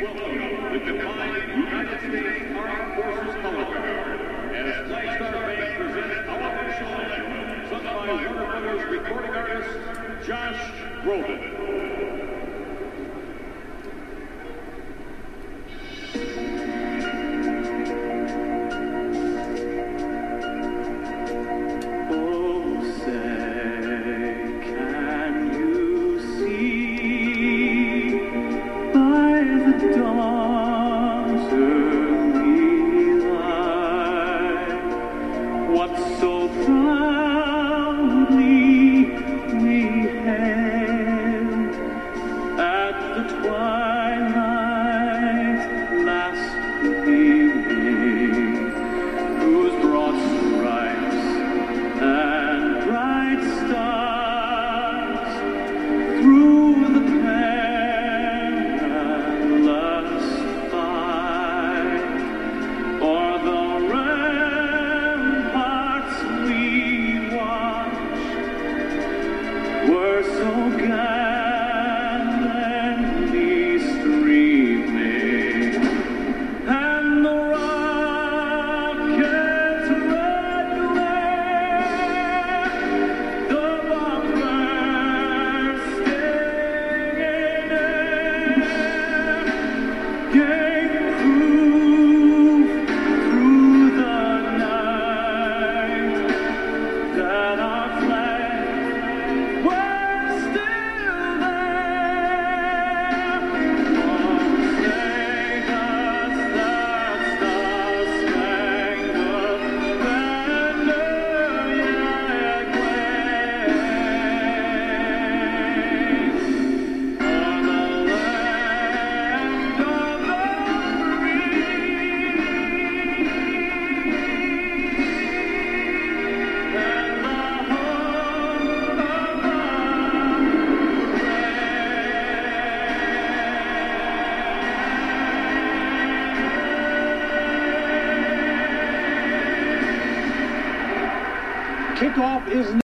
welcome the Divine United States Armed Forces Color Guard as Flag Star Band presents our official anthem, sung by Warner Brothers recording artist Josh Groban. What so proudly we hailed at the twilight's last gleaming, whose broad stripes and bright stars through the perilous fight o'er the were so gallantly streaming, and the rocket's red glare, the bombers stinging air, gave proof through the night that our flag was Kickoff is